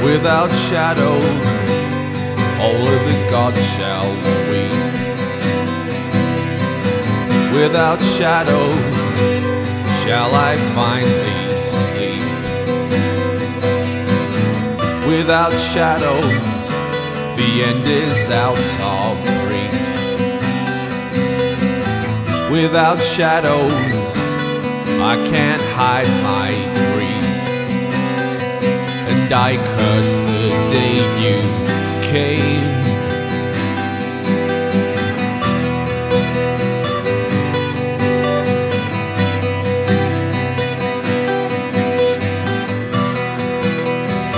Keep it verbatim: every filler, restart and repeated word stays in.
Without shadows, all of the gods shall weep. Without shadows, shall I finally sleep. Without shadows, the end is out of reach. Without shadows, I can't hide my grief. And I curse the day you came.